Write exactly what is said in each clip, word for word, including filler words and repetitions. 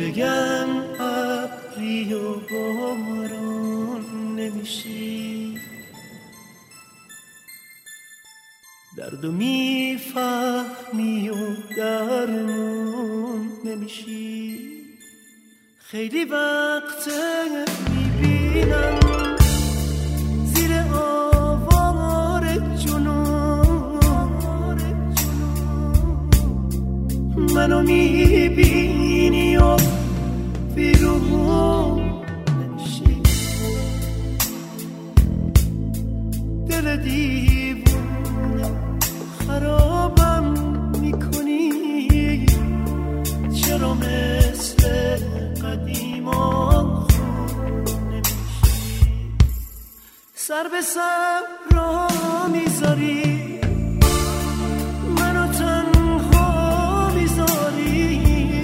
بگم ابری و بارون نمیشی، دردو میفهمی و درمون نمیشی. خیلی وقته میبینم زیر آوار جنون منو میبینی و بیرون نمیشی. دل دیوونه خرابم میکنی، چرا مثل قدیما خوب نمیشی؟ سر به سر را میذاری، منو تنها میذاری،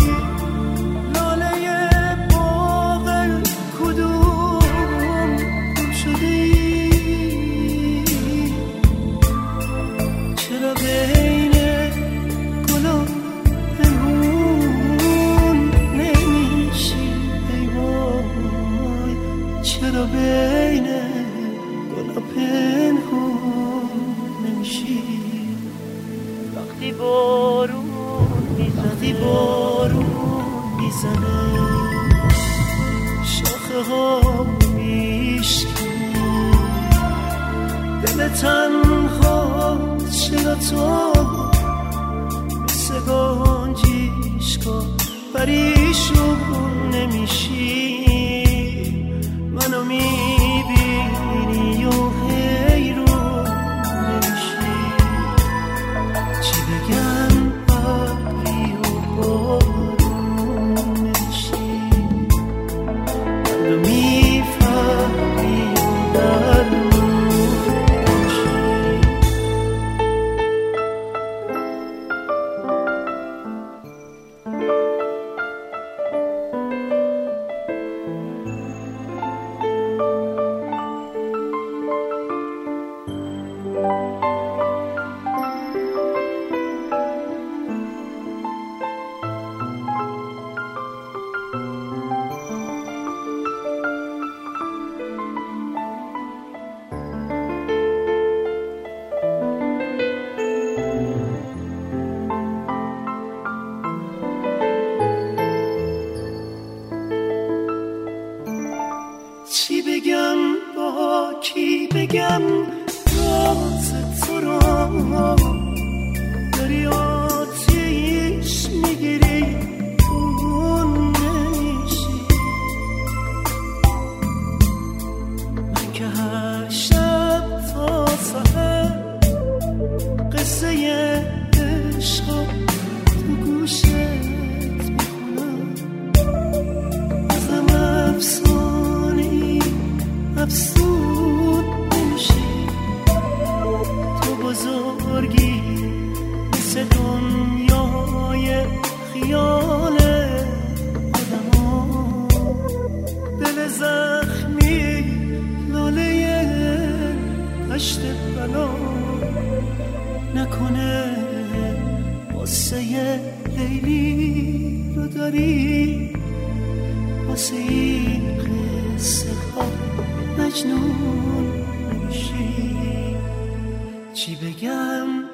لاله باغ کدوم شدی؟ چرا بین گلا پنهون نمیشی؟ ای وای چرا بین گلا پنهون نمیشی؟ وقتی بارون میزنه، وقتی بارون میزنه شاخه ها میشکنه، دل تنها چرا تو مثل گنجیشکا پریشون نمیشی؟ منو میبینی و حیرون نمیشی. چی بگم ابری و بارون نمیشی، منو میفهمی و درمون نمیشی. چی بگم با کی بگم راز تو را؟ داری آتیش میگیری اون نمیشی. من که هر شب تا سحر قصه عشق تو گوشت میخونم، ازم افسانه‌ای افسون نمیشی. تو بزرگی مثل دنیای خیال آدم ها، دل زخمی لاله پشت بلا نکنه واسه لیلی رو داری، واسه این قصه ها مجنون نمیشی. چی بگم